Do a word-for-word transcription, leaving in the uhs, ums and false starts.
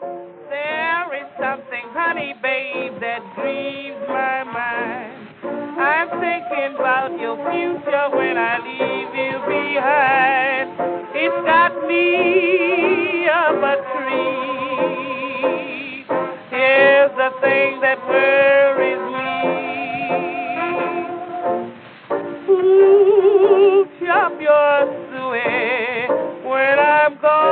There is something, honey, babe, that grieves my mind. I'm thinking about your future when I leave you behind. It's got me up a tree. Here's the thing that worries me. Ooh, chop your suey when I'm gone.